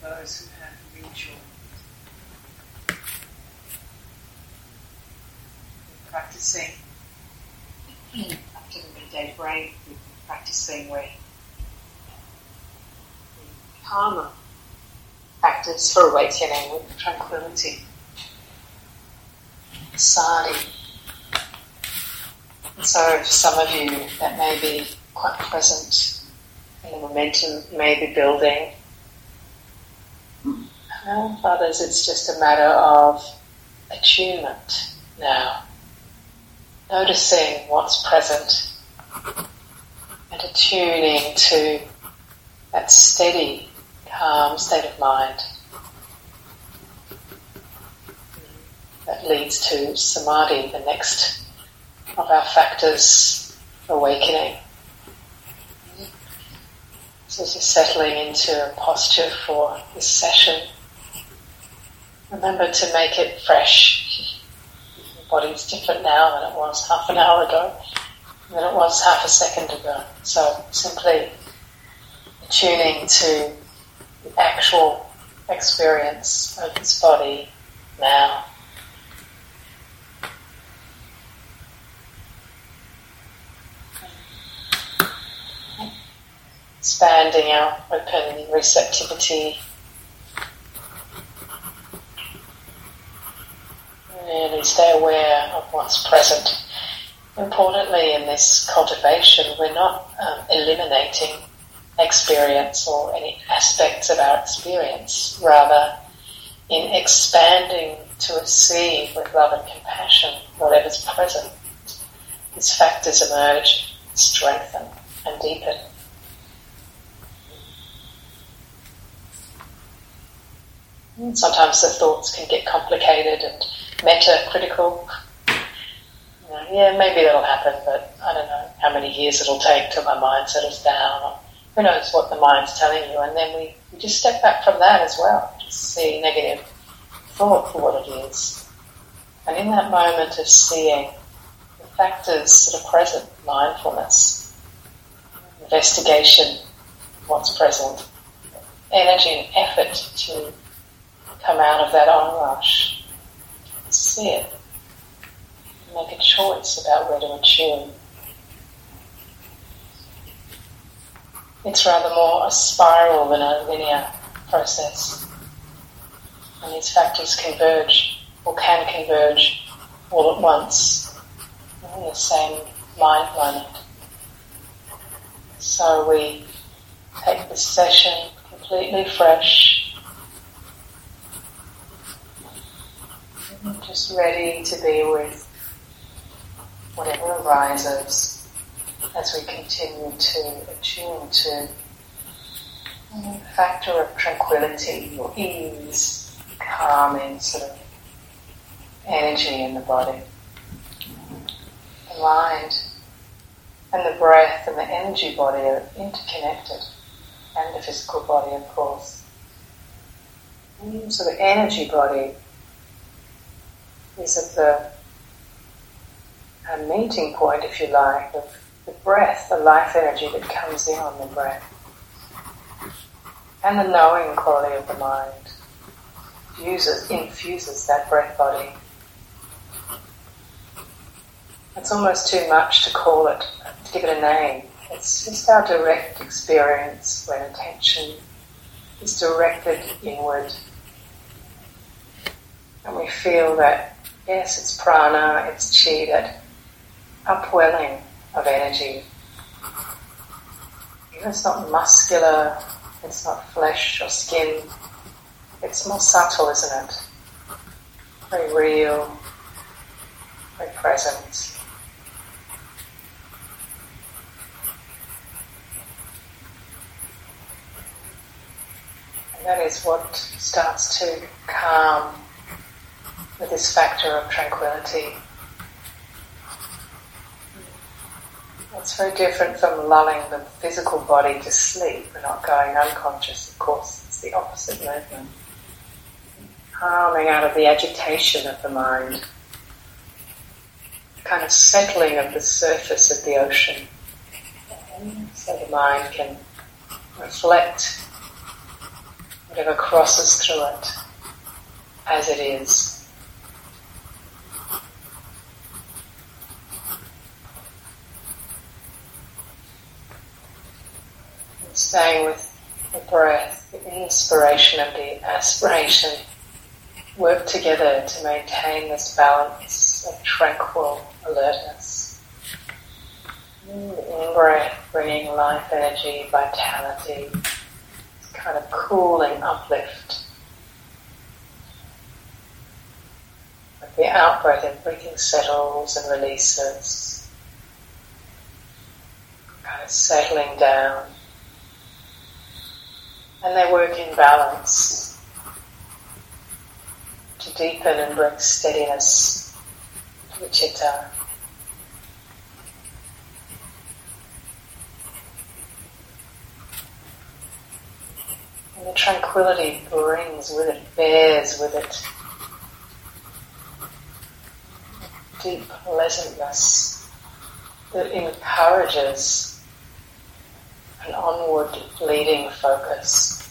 those who have mutual practicing after the midday break, we've been practicing with the calmer practice for awakening with tranquility, sati. And so for some of you that may be quite present and the momentum may be building. And for others it's just a matter of attunement now. Noticing what's present and attuning to that steady, calm state of mind that leads to samadhi, the next of our factors awakening. So as you're settling into a posture for this session, remember to make it fresh. Your body's different now than it was half an hour ago, than it was half a second ago. So simply tuning to the actual experience of this body now. Expanding our open receptivity. Really stay aware of what's present. Importantly, in this cultivation, we're not eliminating experience or any aspects of our experience. Rather, in expanding to receive with love and compassion whatever's present, these factors emerge, strengthen, and deepen. And sometimes the thoughts can get complicated and meta-critical. Yeah, maybe that'll happen, but I don't know how many years it'll take till my mind settles down, or who knows what the mind's telling you. And then we just step back from that as well, just see negative thought for what it is. And in that moment of seeing the factors that are present, mindfulness, investigation, what's present, energy and effort to come out of that onrush, see it, make a choice about where to attune. It's rather more a spiral than a linear process. And these factors converge, or can converge, all at once in the same mind moment. So we take this session completely fresh, just ready to be with whatever arises as we continue to attune to the factor of tranquility or ease, calming sort of energy in the body. The mind and the breath and the energy body are interconnected, and the physical body, of course. So the energy body is at the meeting point, if you like, of the breath, the life energy that comes in on the breath, and the knowing quality of the mind infuses that breath body. It's almost too much to call it, to give it a name. It's just our direct experience when attention is directed inward, and we feel that, yes, it's prana, it's chi, that upwelling of energy. It's not muscular, it's not flesh or skin, it's more subtle, isn't it? Very real, very present. And that is what starts to calm with this factor of tranquility. It's very different from lulling the physical body to sleep. We're not going unconscious, of course. It's the opposite movement. Calming out of the agitation of the mind. Kind of settling of the surface of the ocean. So the mind can reflect whatever crosses through it as it is. And staying with the breath, the inspiration and the aspiration work together to maintain this balance of tranquil alertness. The in-breath bringing life energy, vitality, kind of cooling uplift. With the out-breath, everything settles and releases, kind of settling down. And they work in balance to deepen and bring steadiness to the chitta. And the tranquility brings with it, bears with it, deep pleasantness that encourages an onward leading focus.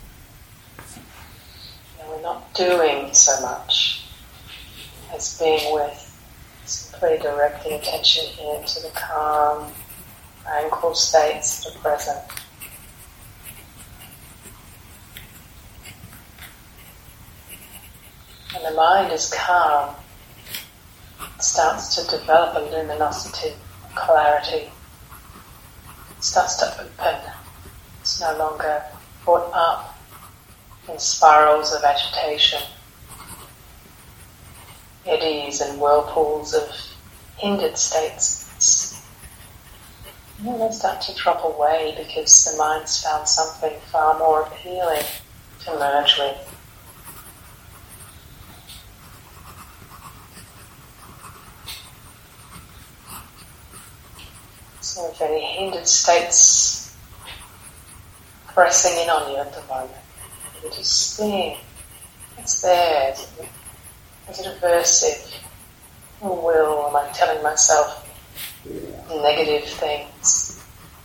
We're not doing so much as being with, simply directing attention here to the calm, tranquil states that are present. When the mind is calm, it starts to develop a luminosity, a clarity. It starts to open. It's no longer caught up in spirals of agitation, eddies and whirlpools of hindered states. They start to drop away because the mind's found something far more appealing to merge with. So if any hindered states pressing in on you at the moment, you just seeing it's there. Is it aversive? Or am I telling myself negative things?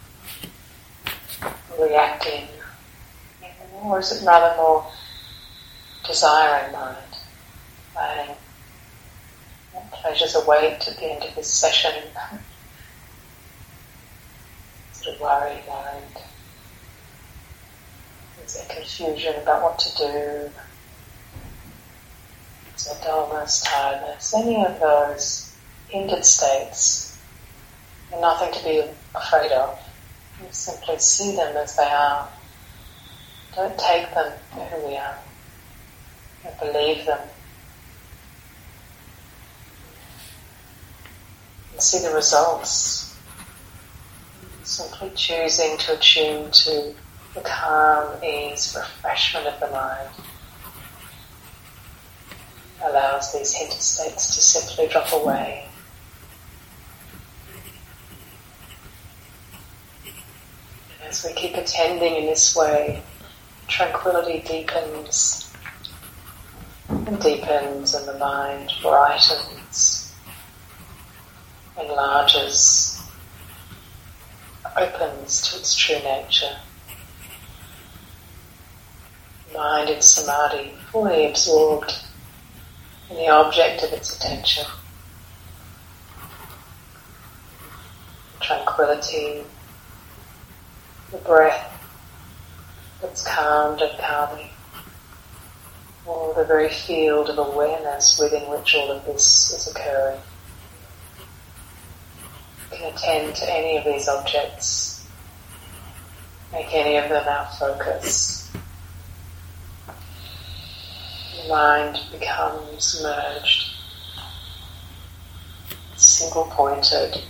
Reacting? Or is it rather more desiring mind? Planning? What pleasures await at the end of this session? Sort of worried mind? Is there confusion about what to do? Is there dullness, tiredness? Any of those hindered states are nothing to be afraid of. You simply see them as they are. Don't take them for who we are. Don't believe them. And see the results. Simply choosing to attune to the calm, ease, refreshment of the mind allows these hindered states to simply drop away. And as we keep attending in this way, tranquility deepens and deepens, and the mind brightens, enlarges, opens to its true nature. Mind in samadhi, fully absorbed in the object of its attention. Tranquility, the breath that's calmed and calming, or the very field of awareness within which all of this is occurring. You can attend to any of these objects, make any of them our focus. The mind becomes merged, single-pointed,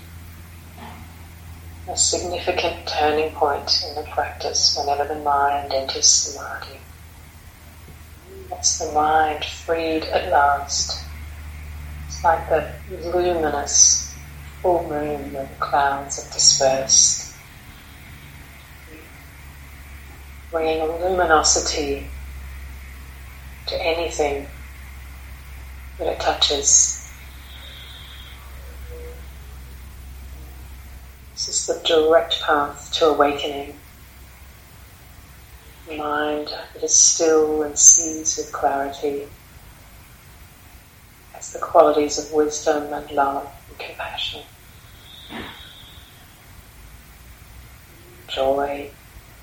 a significant turning point in the practice whenever the mind enters samadhi. That's the mind freed at last. It's like the luminous full moon when the clouds have dispersed, bringing a luminosity to anything that it touches. This is the direct path to awakening. A mind that is still and sees with clarity as the qualities of wisdom and love and compassion, joy,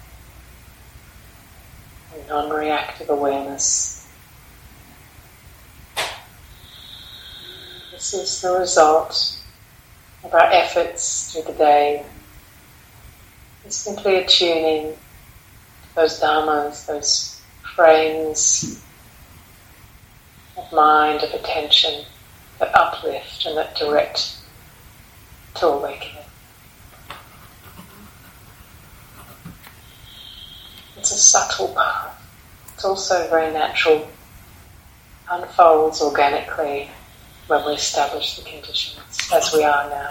and non-reactive awareness. This is the result of our efforts through the day. It's simply attuning those dharmas, those frames of mind, of attention that uplift and that direct to awakening. It's a subtle path. It's also very natural, unfolds organically when we establish the conditions, as we are now.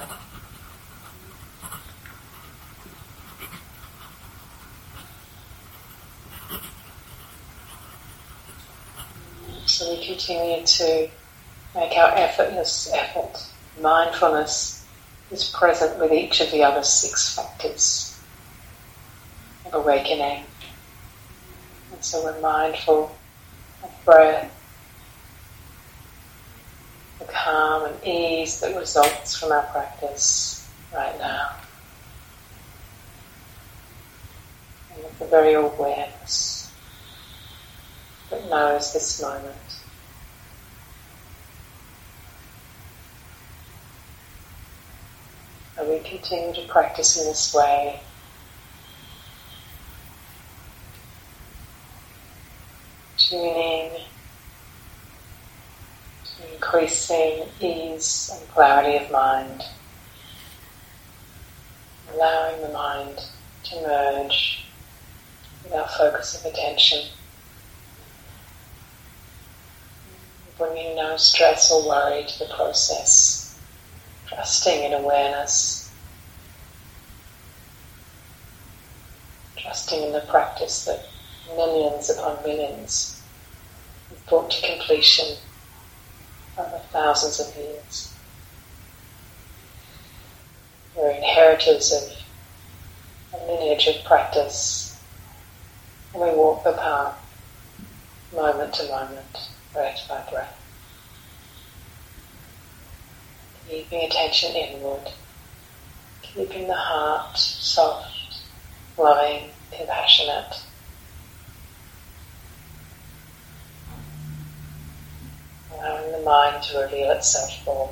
So we continue to make our effortless effort. Mindfulness is present with each of the other 6 factors of awakening. And so we're mindful of breath, the calm and ease that results from our practice right now. And of the very awareness that knows this moment. And we continue to practice in this way, tuning to increasing ease and clarity of mind, allowing the mind to merge with our focus of attention, bringing no stress or worry to the process, trusting in awareness, trusting in the practice that millions upon millions have brought to completion over thousands of years. We're inheritors of a lineage of practice, and we walk the path moment to moment, breath by breath, keeping attention inward, keeping the heart soft, loving, compassionate. Allowing the mind to reveal itself more.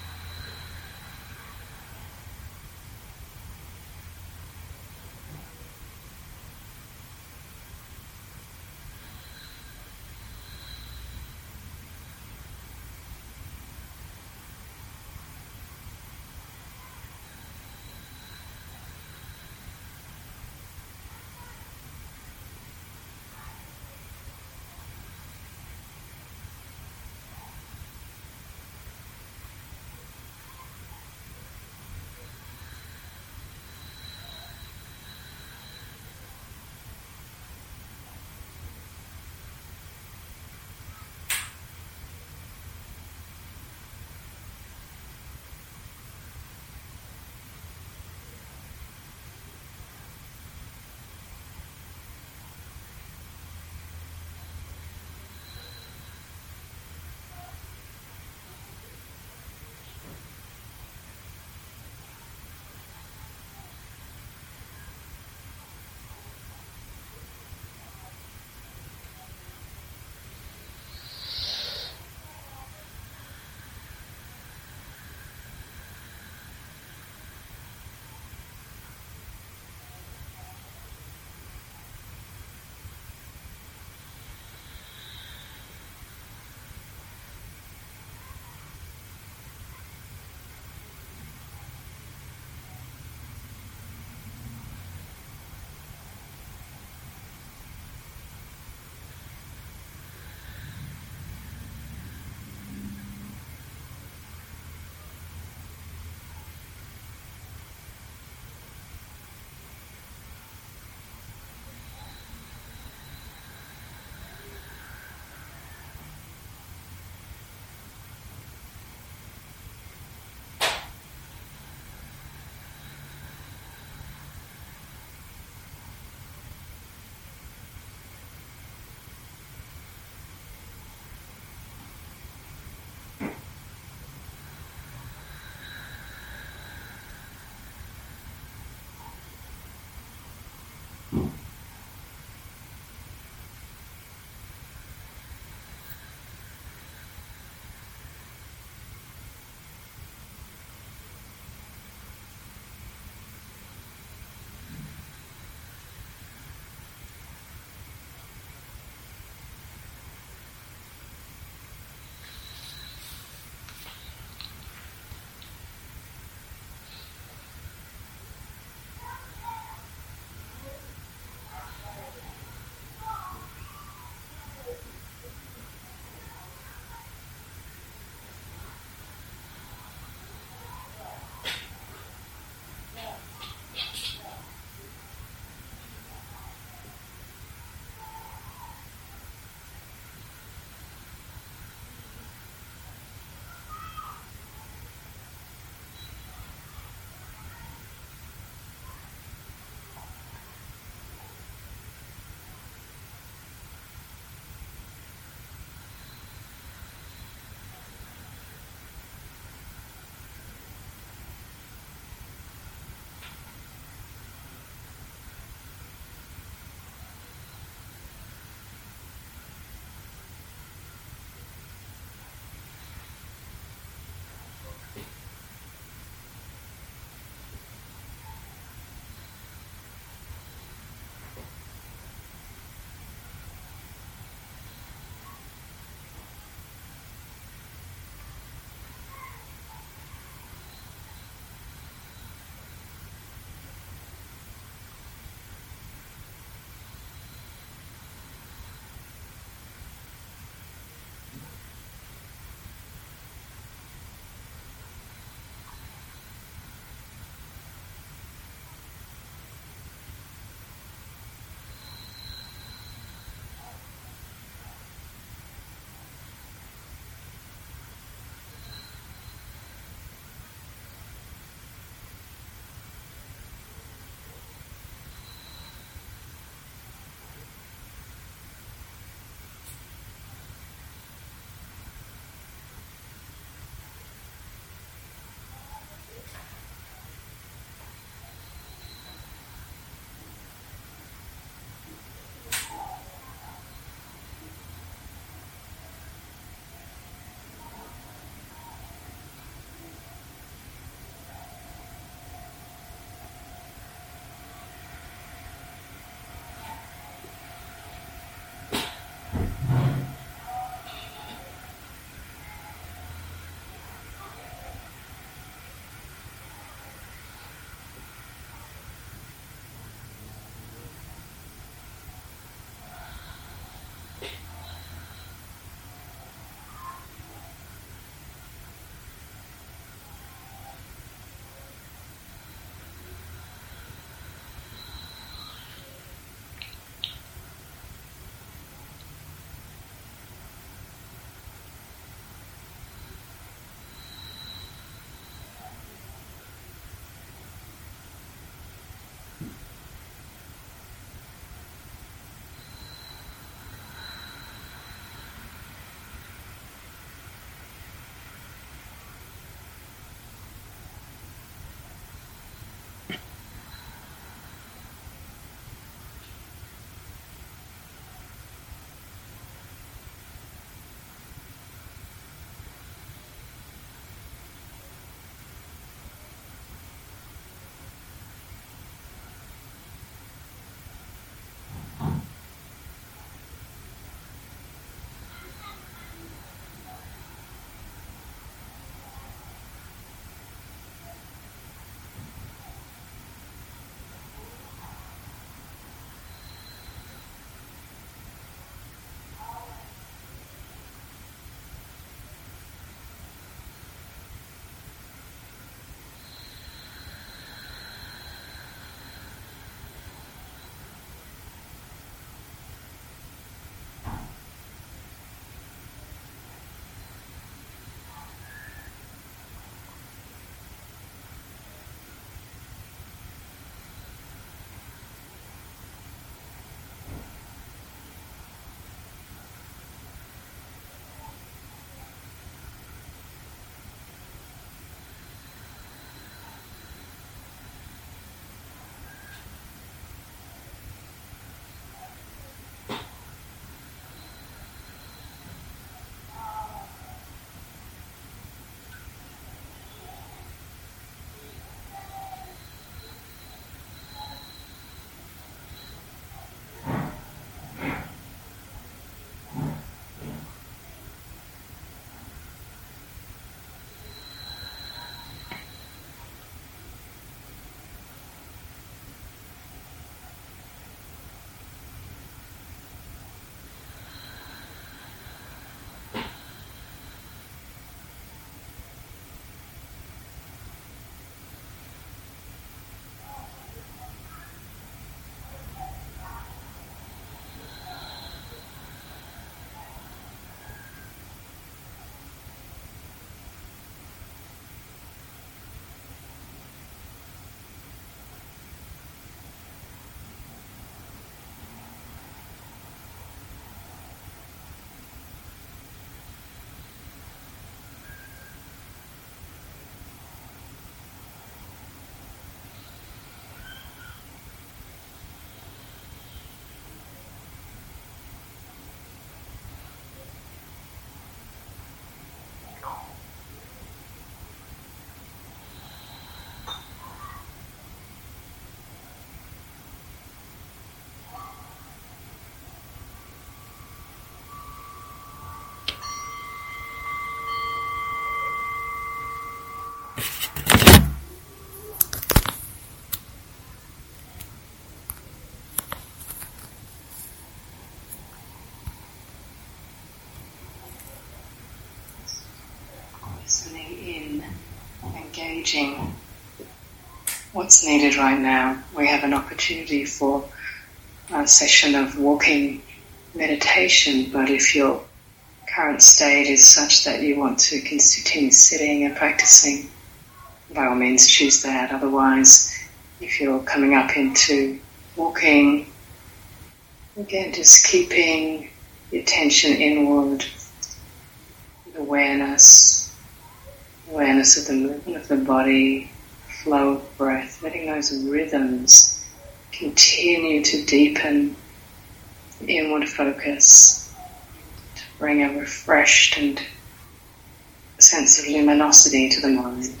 gauging what's needed right now. We have an opportunity for a session of walking meditation, but if your current state is such that you want to continue sitting and practicing, by all means choose that. Otherwise, if you're coming up into walking, again just keeping the attention inward, with awareness of the movement of the body, flow of breath, letting those rhythms continue to deepen the inward focus, to bring a refreshed and sense of luminosity to the mind.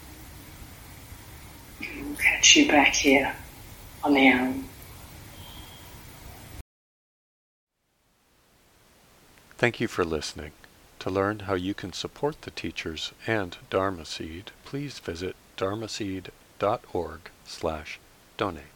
And we'll catch you back here on the hour. Thank you for listening. To learn how you can support the teachers and Dharma Seed, please visit dharmaseed.org/donate.